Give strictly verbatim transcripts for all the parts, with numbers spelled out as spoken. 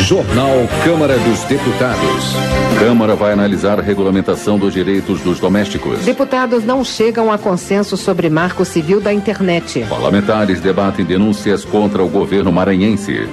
Jornal Câmara dos Deputados. Câmara vai analisar a regulamentação dos direitos dos domésticos. Deputados não chegam a consenso sobre marco civil da internet. Parlamentares debatem denúncias contra o governo maranhense.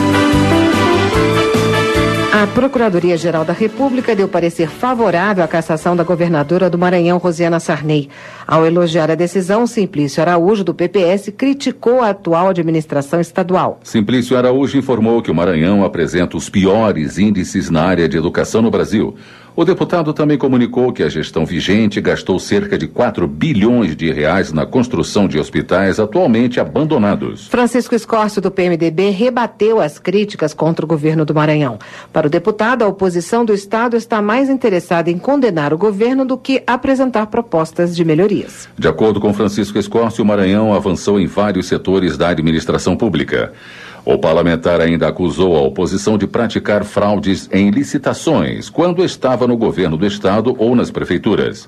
A Procuradoria-Geral da República deu parecer favorável à cassação da governadora do Maranhão, Rosiana Sarney. Ao elogiar a decisão, Simplício Araújo, do P P S, criticou a atual administração estadual. Simplício Araújo informou que o Maranhão apresenta os piores índices na área de educação no Brasil. O deputado também comunicou que a gestão vigente gastou cerca de quatro bilhões de reais na construção de hospitais atualmente abandonados. Francisco Escórcio, do P M D B, rebateu as críticas contra o governo do Maranhão. Para o deputado, a oposição do Estado está mais interessada em condenar o governo do que apresentar propostas de melhorias. De acordo com Francisco Escórcio, o Maranhão avançou em vários setores da administração pública. O parlamentar ainda acusou a oposição de praticar fraudes em licitações quando estava no governo do estado ou nas prefeituras.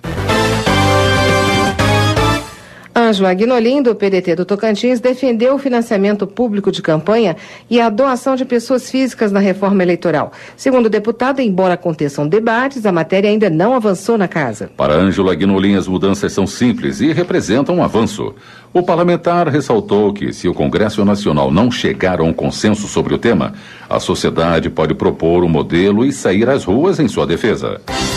Ângelo Aguinolin, do P D T do Tocantins, defendeu o financiamento público de campanha e a doação de pessoas físicas na reforma eleitoral. Segundo o deputado, embora aconteçam debates, a matéria ainda não avançou na casa. Para Ângelo Aguinolin, as mudanças são simples e representam um avanço. O parlamentar ressaltou que, se o Congresso Nacional não chegar a um consenso sobre o tema, a sociedade pode propor um modelo e sair às ruas em sua defesa.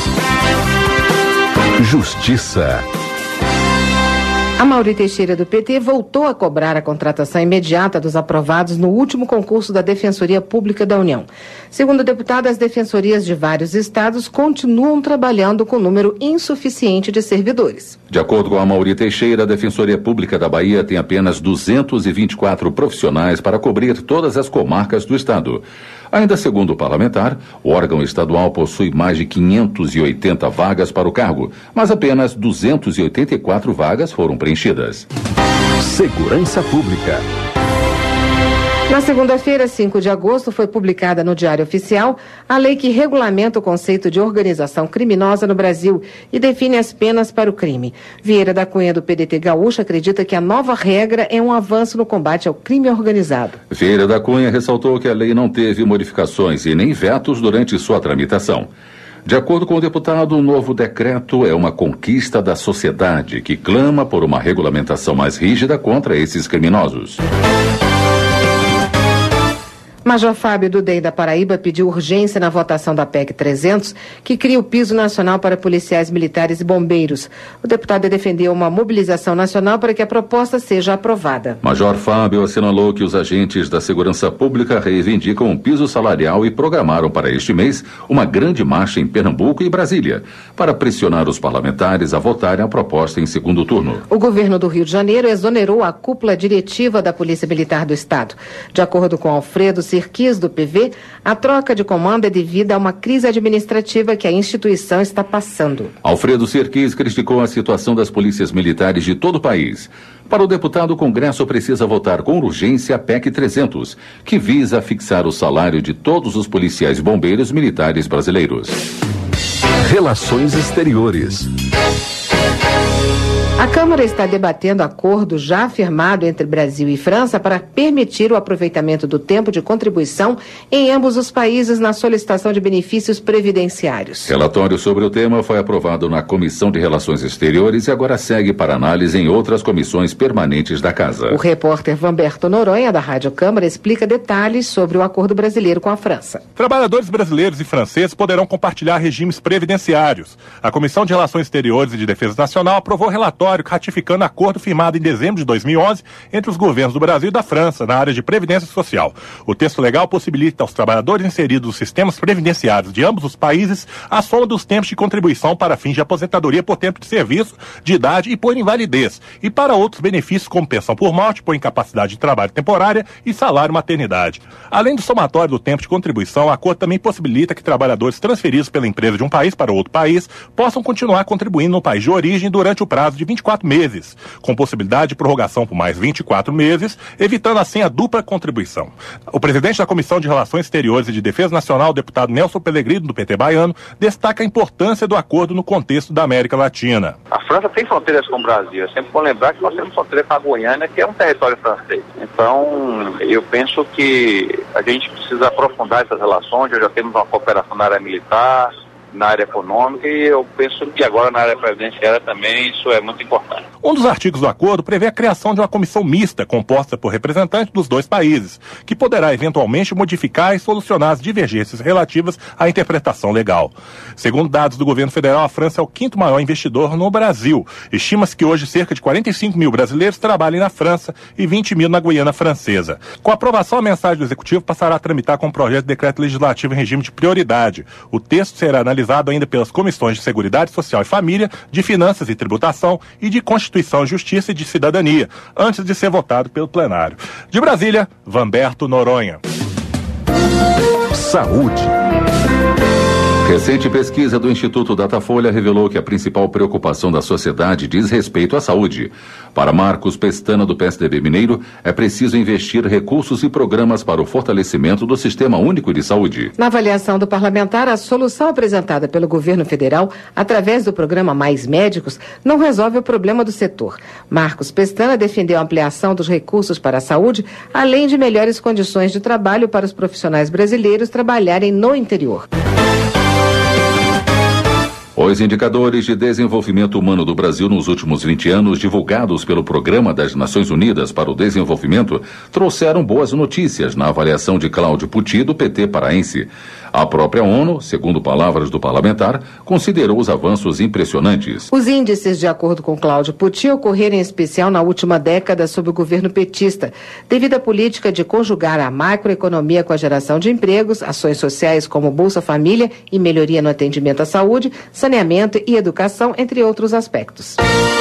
Justiça. Amaury Teixeira, do P T, voltou a cobrar a contratação imediata dos aprovados no último concurso da Defensoria Pública da União. Segundo o deputado, as defensorias de vários estados continuam trabalhando com número insuficiente de servidores. De acordo com Amaury Teixeira, a Defensoria Pública da Bahia tem apenas duzentos e vinte e quatro profissionais para cobrir todas as comarcas do estado. Ainda segundo o parlamentar, o órgão estadual possui mais de quinhentas e oitenta vagas para o cargo, mas apenas duzentas e oitenta e quatro vagas foram preenchidas. Segurança Pública. Na segunda-feira, cinco de agosto, foi publicada no Diário Oficial a lei que regulamenta o conceito de organização criminosa no Brasil e define as penas para o crime. Vieira da Cunha, do P D T Gaúcho, acredita que a nova regra é um avanço no combate ao crime organizado. Vieira da Cunha ressaltou que a lei não teve modificações e nem vetos durante sua tramitação. De acordo com o deputado, o novo decreto é uma conquista da sociedade que clama por uma regulamentação mais rígida contra esses criminosos. Major Fábio do D E I da Paraíba pediu urgência na votação da P E C trezentos, que cria o piso nacional para policiais militares e bombeiros. O deputado defendeu uma mobilização nacional para que a proposta seja aprovada. Major Fábio assinalou que os agentes da segurança pública reivindicam um piso salarial e programaram para este mês uma grande marcha em Pernambuco e Brasília, para pressionar os parlamentares a votarem a proposta em segundo turno. O governo do Rio de Janeiro exonerou a cúpula diretiva da Polícia Militar do Estado. De acordo com Alfredo Sirquis, do P V, a troca de comando é devida a uma crise administrativa que a instituição está passando. Alfredo Sirquis criticou a situação das polícias militares de todo o país. Para o deputado, o Congresso precisa votar com urgência a P E C trezentos, que visa fixar o salário de todos os policiais bombeiros militares brasileiros. Relações Exteriores. A Câmara está debatendo acordo já firmado entre Brasil e França para permitir o aproveitamento do tempo de contribuição em ambos os países na solicitação de benefícios previdenciários. Relatório sobre o tema foi aprovado na Comissão de Relações Exteriores e agora segue para análise em outras comissões permanentes da Casa. O repórter Vamberto Noronha, da Rádio Câmara, explica detalhes sobre o acordo brasileiro com a França. Trabalhadores brasileiros e franceses poderão compartilhar regimes previdenciários. A Comissão de Relações Exteriores e de Defesa Nacional aprovou o relatório ratificando acordo firmado em dezembro de dois mil e onze entre os governos do Brasil e da França na área de previdência social. O texto legal possibilita aos trabalhadores inseridos nos sistemas previdenciários de ambos os países a soma dos tempos de contribuição para fins de aposentadoria por tempo de serviço, de idade e por invalidez, e para outros benefícios como pensão por morte, por incapacidade de trabalho temporária e salário maternidade. Além do somatório do tempo de contribuição, o acordo também possibilita que trabalhadores transferidos pela empresa de um país para outro país possam continuar contribuindo no país de origem durante o prazo de vinte vinte e quatro meses, com possibilidade de prorrogação por mais vinte e quatro meses, evitando assim a dupla contribuição. O presidente da Comissão de Relações Exteriores e de Defesa Nacional, o deputado Nelson Pellegrino, do P T baiano, destaca a importância do acordo no contexto da América Latina. A França tem fronteiras com o Brasil. É sempre bom lembrar que nós temos fronteira com a Guiana, que é um território francês. Então, eu penso que a gente precisa aprofundar essas relações. Já temos uma cooperação na área militar, na área econômica, e eu penso que agora na área previdenciária também isso é muito importante. Um dos artigos do acordo prevê a criação de uma comissão mista composta por representantes dos dois países, que poderá eventualmente modificar e solucionar as divergências relativas à interpretação legal. Segundo dados do governo federal, a França é o quinto maior investidor no Brasil. Estima-se que hoje cerca de quarenta e cinco mil brasileiros trabalhem na França e vinte mil na Guiana Francesa. Com a aprovação, a mensagem do Executivo passará a tramitar com um projeto de decreto legislativo em regime de prioridade. O texto será analisado ainda pelas comissões de Seguridade Social e Família, de Finanças e Tributação e de Constituição, Justiça e de Cidadania, antes de ser votado pelo plenário. De Brasília, Vanberto Noronha. Saúde. Recente pesquisa do Instituto Datafolha revelou que a principal preocupação da sociedade diz respeito à saúde. Para Marcos Pestana, do P S D B Mineiro, é preciso investir recursos e programas para o fortalecimento do Sistema Único de Saúde. Na avaliação do parlamentar, a solução apresentada pelo governo federal, através do programa Mais Médicos, não resolve o problema do setor. Marcos Pestana defendeu a ampliação dos recursos para a saúde, além de melhores condições de trabalho para os profissionais brasileiros trabalharem no interior. Os indicadores de desenvolvimento humano do Brasil nos últimos vinte anos, divulgados pelo Programa das Nações Unidas para o Desenvolvimento, trouxeram boas notícias na avaliação de Cláudio Pucci, do P T paraense. A própria ONU, segundo palavras do parlamentar, considerou os avanços impressionantes. Os índices, de acordo com Cláudio Pucci, ocorreram em especial na última década sob o governo petista, devido à política de conjugar a macroeconomia com a geração de empregos, ações sociais como Bolsa Família e melhoria no atendimento à saúde, saneamento e educação, entre outros aspectos.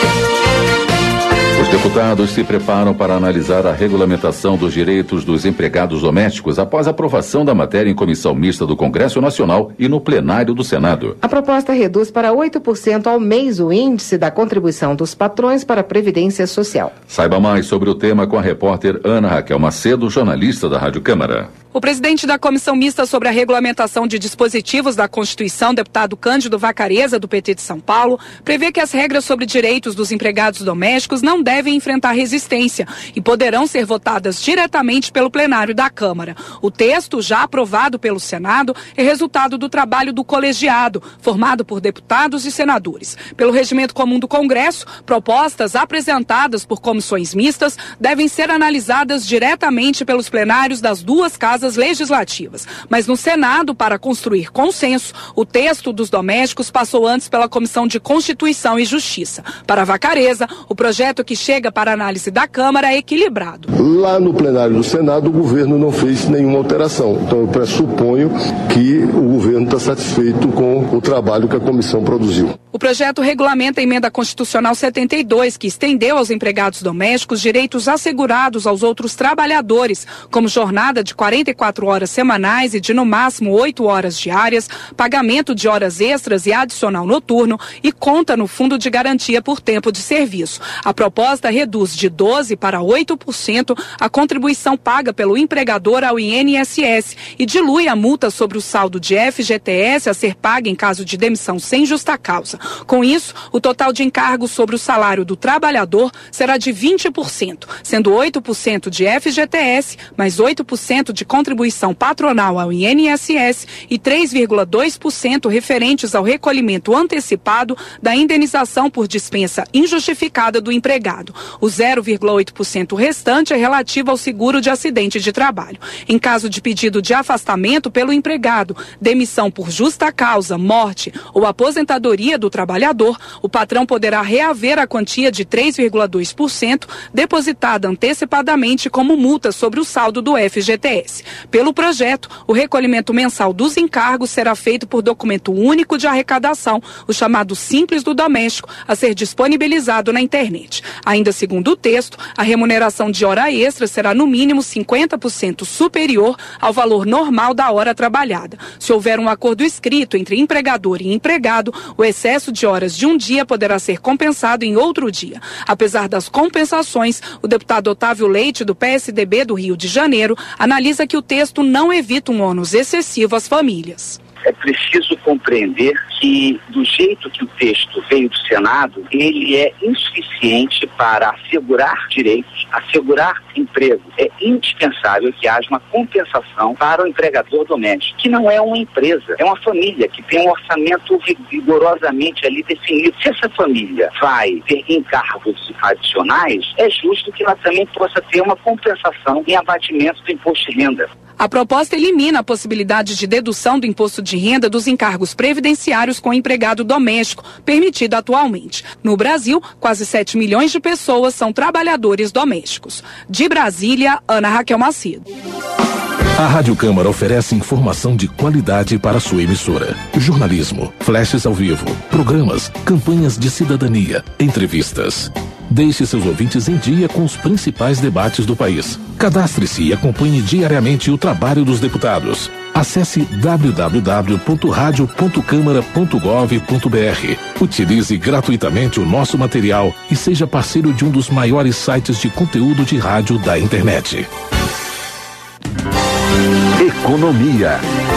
Os deputados se preparam para analisar a regulamentação dos direitos dos empregados domésticos após a aprovação da matéria em comissão mista do Congresso Nacional e no plenário do Senado. A proposta reduz para oito por cento ao mês o índice da contribuição dos patrões para a Previdência Social. Saiba mais sobre o tema com a repórter Ana Raquel Macedo, jornalista da Rádio Câmara. O presidente da Comissão Mista sobre a Regulamentação de Dispositivos da Constituição, deputado Cândido Vacareza, do P T de São Paulo, prevê que as regras sobre direitos dos empregados domésticos não devem enfrentar resistência e poderão ser votadas diretamente pelo plenário da Câmara. O texto, já aprovado pelo Senado, é resultado do trabalho do colegiado, formado por deputados e senadores. Pelo regimento comum do Congresso, propostas apresentadas por comissões mistas devem ser analisadas diretamente pelos plenários das duas casas legislativas. Mas no Senado, para construir consenso, o texto dos domésticos passou antes pela Comissão de Constituição e Justiça. Para Vacareza, o projeto que chega para análise da Câmara é equilibrado. Lá no plenário do Senado, o governo não fez nenhuma alteração. Então eu pressuponho que o governo está satisfeito com o trabalho que a comissão produziu. O projeto regulamenta a emenda constitucional setenta e dois, que estendeu aos empregados domésticos direitos assegurados aos outros trabalhadores, como jornada de quarenta e quatro horas semanais e de no máximo oito horas diárias, pagamento de horas extras e adicional noturno e conta no fundo de garantia por tempo de serviço. A proposta reduz de doze para oito por cento a contribuição paga pelo empregador ao I N S S e dilui a multa sobre o saldo de F G T S a ser paga em caso de demissão sem justa causa. Com isso, o total de encargos sobre o salário do trabalhador será de vinte por cento, sendo oito por cento de F G T S, mais oito por cento de contribuição patronal ao I N S S e três vírgula dois por cento referentes ao recolhimento antecipado da indenização por dispensa injustificada do empregado. O zero vírgula oito por cento restante é relativo ao seguro de acidente de trabalho. Em caso de pedido de afastamento pelo empregado, demissão por justa causa, morte ou aposentadoria do trabalhador, o patrão poderá reaver a quantia de três vírgula dois por cento depositada antecipadamente como multa sobre o saldo do F G T S. Pelo projeto, o recolhimento mensal dos encargos será feito por documento único de arrecadação, o chamado Simples do Doméstico, a ser disponibilizado na internet. Ainda segundo o texto, a remuneração de hora extra será no mínimo cinquenta por cento superior ao valor normal da hora trabalhada. Se houver um acordo escrito entre empregador e empregado, o excesso excesso de horas de um dia poderá ser compensado em outro dia. Apesar das compensações, o deputado Otávio Leite, do P S D B do Rio de Janeiro, analisa que o texto não evita um ônus excessivo às famílias. É preciso compreender que, do jeito que o texto veio do Senado, ele é insuficiente para assegurar direitos, assegurar emprego. É indispensável que haja uma compensação para o empregador doméstico, que não é uma empresa, é uma família que tem um orçamento rigorosamente ali definido. Se essa família vai ter encargos adicionais, é justo que ela também possa ter uma compensação em abatimento do imposto de renda. A proposta elimina a possibilidade de dedução do imposto de renda dos encargos previdenciários com empregado doméstico, permitido atualmente. No Brasil, quase sete milhões de pessoas são trabalhadores domésticos. De Brasília, Ana Raquel Macedo. A Rádio Câmara oferece informação de qualidade para sua emissora. Jornalismo, flashes ao vivo, programas, campanhas de cidadania, entrevistas. Deixe seus ouvintes em dia com os principais debates do país. Cadastre-se e acompanhe diariamente o trabalho dos deputados. Acesse w w w ponto radio ponto câmara ponto gov ponto b r. Utilize gratuitamente o nosso material e seja parceiro de um dos maiores sites de conteúdo de rádio da internet. Economia.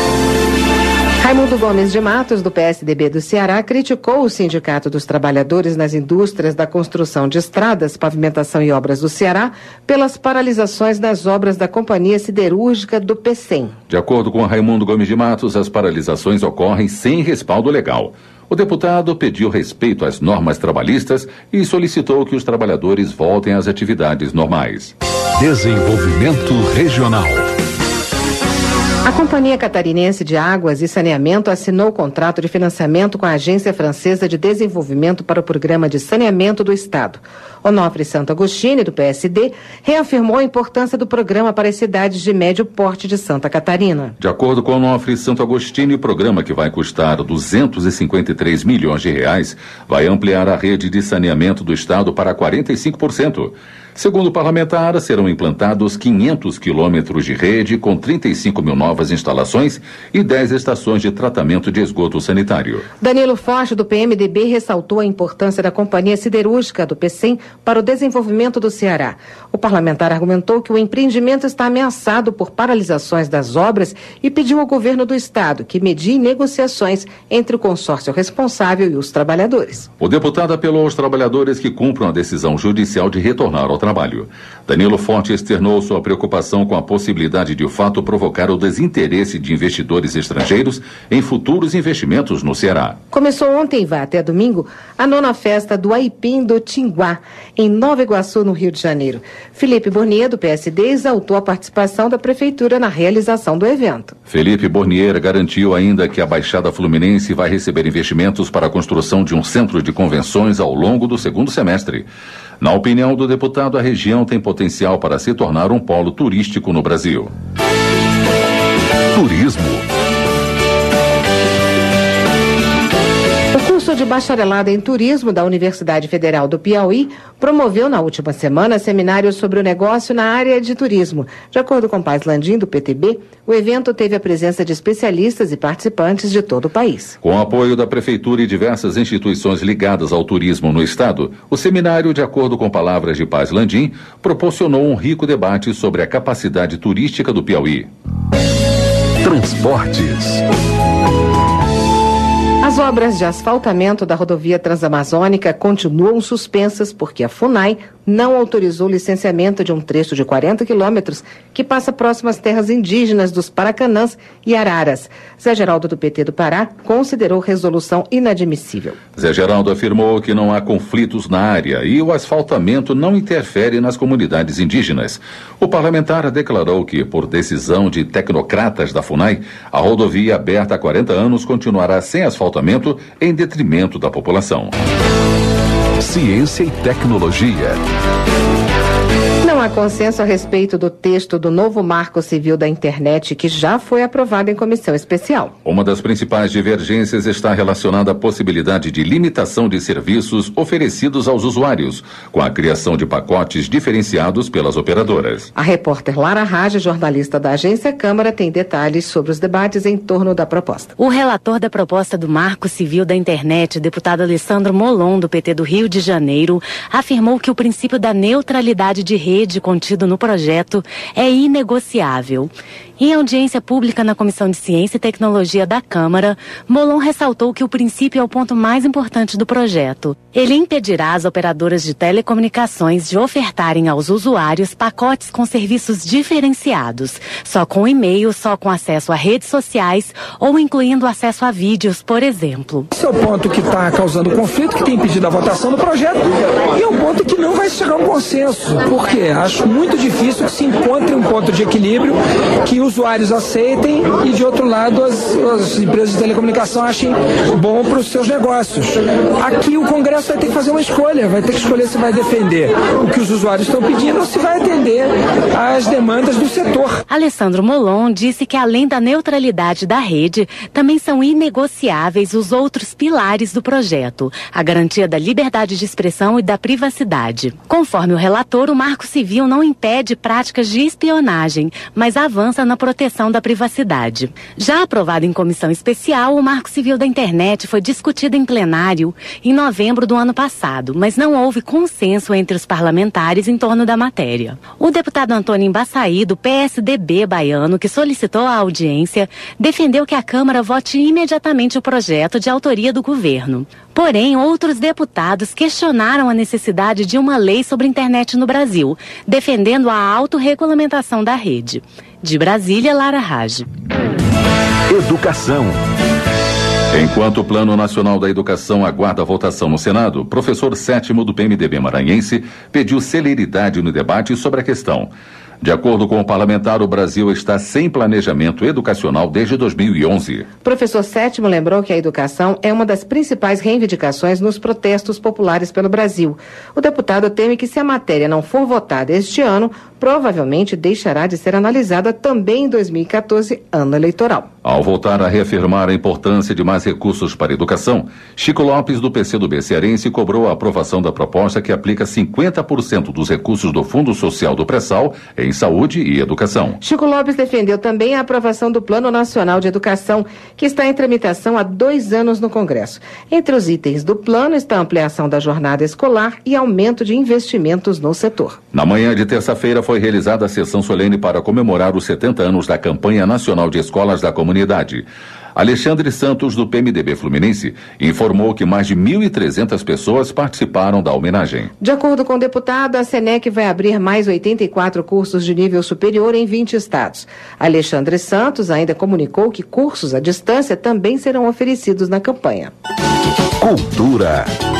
Raimundo Gomes de Matos, do P S D B do Ceará, criticou o Sindicato dos Trabalhadores nas Indústrias da Construção de Estradas, Pavimentação e Obras do Ceará pelas paralisações das obras da Companhia Siderúrgica do Pecém. De acordo com Raimundo Gomes de Matos, as paralisações ocorrem sem respaldo legal. O deputado pediu respeito às normas trabalhistas e solicitou que os trabalhadores voltem às atividades normais. Desenvolvimento regional. A Companhia Catarinense de Águas e Saneamento assinou o contrato de financiamento com a Agência Francesa de Desenvolvimento para o Programa de Saneamento do Estado. Onofre Santo Agostinho, do P S D, reafirmou a importância do programa para as cidades de médio porte de Santa Catarina. De acordo com Onofre Santo Agostinho, o programa, que vai custar duzentos e cinquenta e três milhões de reais, vai ampliar a rede de saneamento do Estado para quarenta e cinco por cento. Segundo o parlamentar, serão implantados quinhentos quilômetros de rede com trinta e cinco mil novas instalações e dez estações de tratamento de esgoto sanitário. Danilo Forte, do P M D B, ressaltou a importância da Companhia Siderúrgica do Pecém para o desenvolvimento do Ceará. O parlamentar argumentou que o empreendimento está ameaçado por paralisações das obras e pediu ao governo do estado que medie negociações entre o consórcio responsável e os trabalhadores. O deputado apelou aos trabalhadores que cumpram a decisão judicial de retornar ao trabalho. Danilo Forte externou sua preocupação com a possibilidade de o fato provocar o desinteresse de investidores estrangeiros em futuros investimentos no Ceará. Começou ontem e vai até domingo a nona festa do Aipim do Tinguá, em Nova Iguaçu, no Rio de Janeiro. Felipe Bornier, do P S D, exaltou a participação da Prefeitura na realização do evento. Felipe Bornier garantiu ainda que a Baixada Fluminense vai receber investimentos para a construção de um centro de convenções ao longo do segundo semestre. Na opinião do deputado, a região tem potencial para se tornar um polo turístico no Brasil. Turismo. O curso de bacharelado em turismo da Universidade Federal do Piauí promoveu na última semana seminários sobre o negócio na área de turismo. De acordo com Paz Landim, do P T B, o evento teve a presença de especialistas e participantes de todo o país. Com o apoio da Prefeitura e diversas instituições ligadas ao turismo no estado, o seminário, de acordo com palavras de Paz Landim, proporcionou um rico debate sobre a capacidade turística do Piauí. Transportes. As obras de asfaltamento da rodovia Transamazônica continuam suspensas porque a FUNAI não autorizou o licenciamento de um trecho de quarenta quilômetros que passa próximo às terras indígenas dos Paracanãs e Araras. Zé Geraldo, do P T do Pará, considerou resolução inadmissível. Zé Geraldo afirmou que não há conflitos na área e o asfaltamento não interfere nas comunidades indígenas. O parlamentar declarou que, por decisão de tecnocratas da FUNAI, a rodovia aberta há quarenta anos continuará sem asfaltamento em detrimento da população. Ciência e tecnologia. Não há há consenso a respeito do texto do novo Marco Civil da Internet, que já foi aprovado em comissão especial. Uma das principais divergências está relacionada à possibilidade de limitação de serviços oferecidos aos usuários, com a criação de pacotes diferenciados pelas operadoras. A repórter Lara Rage, jornalista da Agência Câmara, tem detalhes sobre os debates em torno da proposta. O relator da proposta do Marco Civil da Internet, deputado Alessandro Molon, do P T do Rio de Janeiro, afirmou que o princípio da neutralidade de rede contido no projeto é inegociável. Em audiência pública na Comissão de Ciência e Tecnologia da Câmara, Molon ressaltou que o princípio é o ponto mais importante do projeto. Ele impedirá as operadoras de telecomunicações de ofertarem aos usuários pacotes com serviços diferenciados, só com e-mail, só com acesso a redes sociais ou incluindo acesso a vídeos, por exemplo. Esse é o ponto que está causando conflito, que tem impedido a votação do projeto, e é um ponto que não vai chegar a um consenso, porque acho muito difícil que se encontre um ponto de equilíbrio que usuários aceitem e, de outro lado, as, as empresas de telecomunicação achem bom para os seus negócios. Aqui o Congresso vai ter que fazer uma escolha, vai ter que escolher se vai defender o que os usuários estão pedindo ou se vai atender às demandas do setor. Alessandro Molon disse que, além da neutralidade da rede, também são inegociáveis os outros pilares do projeto, a garantia da liberdade de expressão e da privacidade. Conforme o relator, o Marco Civil não impede práticas de espionagem, mas avança na proteção da privacidade. Já aprovado em comissão especial, o Marco Civil da Internet foi discutido em plenário em novembro do ano passado, mas não houve consenso entre os parlamentares em torno da matéria. O deputado Antônio Embaçaí, do P S D B baiano, que solicitou a audiência, defendeu que a Câmara vote imediatamente o projeto de autoria do governo. Porém, outros deputados questionaram a necessidade de uma lei sobre a internet no Brasil, defendendo a autorregulamentação da rede. De Brasília, Lara Rage. Educação. Enquanto o Plano Nacional da Educação aguarda a votação no Senado, o professor Sétimo do P M D B maranhense pediu celeridade no debate sobre a questão. De acordo com o parlamentar, o Brasil está sem planejamento educacional desde dois mil e onze. O professor Sétimo lembrou que a educação é uma das principais reivindicações nos protestos populares pelo Brasil. O deputado teme que, se a matéria não for votada este ano, provavelmente deixará de ser analisada também em dois mil e quatorze, ano eleitoral. Ao voltar a reafirmar a importância de mais recursos para a educação, Chico Lopes, do P C do B cearense, cobrou a aprovação da proposta que aplica cinquenta por cento dos recursos do Fundo Social do Pré-Sal em saúde e educação. Chico Lopes defendeu também a aprovação do Plano Nacional de Educação, que está em tramitação há dois anos no Congresso. Entre os itens do plano está a ampliação da jornada escolar e aumento de investimentos no setor. Na manhã de terça-feira foi realizada a sessão solene para comemorar os setenta anos da Campanha Nacional de Escolas da Comunidade. Alexandre Santos, do P M D B Fluminense, informou que mais de mil e trezentas pessoas participaram da homenagem. De acordo com o deputado, a SENEC vai abrir mais oitenta e quatro cursos de nível superior em vinte estados. Alexandre Santos ainda comunicou que cursos à distância também serão oferecidos na campanha. Cultura.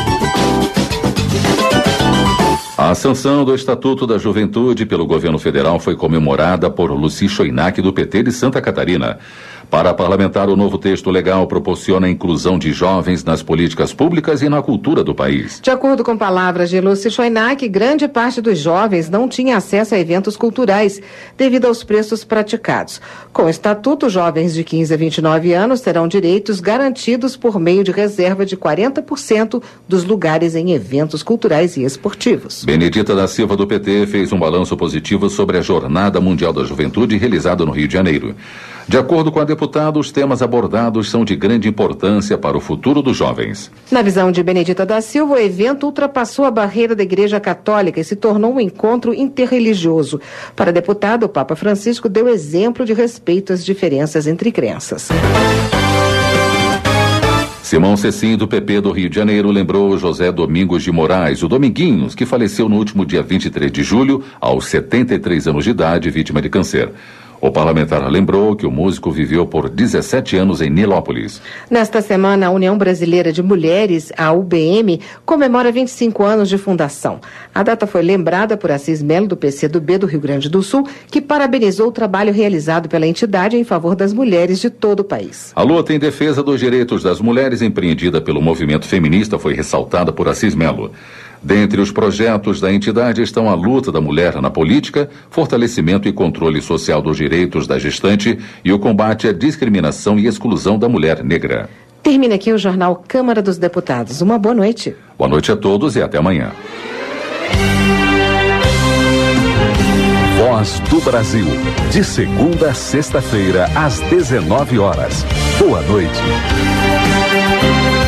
A sanção do Estatuto da Juventude pelo governo federal foi comemorada por Luci Choinac, do P T de Santa Catarina. Para a parlamentar, o novo texto legal proporciona a inclusão de jovens nas políticas públicas e na cultura do país. De acordo com palavras de Luci Choinac, grande parte dos jovens não tinha acesso a eventos culturais devido aos preços praticados. Com o Estatuto, jovens de quinze a vinte e nove anos terão direitos garantidos por meio de reserva de quarenta por cento dos lugares em eventos culturais e esportivos. Benedita da Silva, do P T, fez um balanço positivo sobre a Jornada Mundial da Juventude realizada no Rio de Janeiro. De acordo com a deputada, os temas abordados são de grande importância para o futuro dos jovens. Na visão de Benedita da Silva, o evento ultrapassou a barreira da Igreja Católica e se tornou um encontro interreligioso. Para a deputada, o Papa Francisco deu exemplo de respeito às diferenças entre crenças. Simão Cecim, do P P do Rio de Janeiro, lembrou José Domingos de Moraes, o Dominguinhos, que faleceu no último dia vinte e três de julho, aos setenta e três anos de idade, vítima de câncer. O parlamentar lembrou que o músico viveu por dezessete anos em Nilópolis. Nesta semana, a União Brasileira de Mulheres, a U B M, comemora vinte e cinco anos de fundação. A data foi lembrada por Assis Melo, do P C do B do Rio Grande do Sul, que parabenizou o trabalho realizado pela entidade em favor das mulheres de todo o país. A luta em defesa dos direitos das mulheres empreendida pelo movimento feminista foi ressaltada por Assis Melo. Dentre os projetos da entidade estão a luta da mulher na política, fortalecimento e controle social dos direitos da gestante e o combate à discriminação e exclusão da mulher negra. Termina aqui o Jornal Câmara dos Deputados. Uma boa noite. Boa noite a todos e até amanhã. Voz do Brasil, de segunda a sexta-feira, às dezenove horas. Boa noite.